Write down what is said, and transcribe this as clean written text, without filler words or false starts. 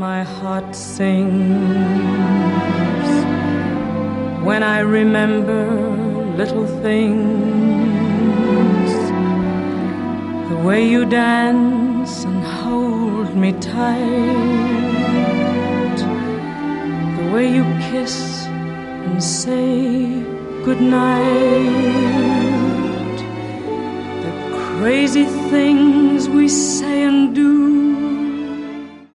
my heart sings when I remember little things, the way you dance and hold me tight, the way you kiss and say goodnight, the crazy things we say and do,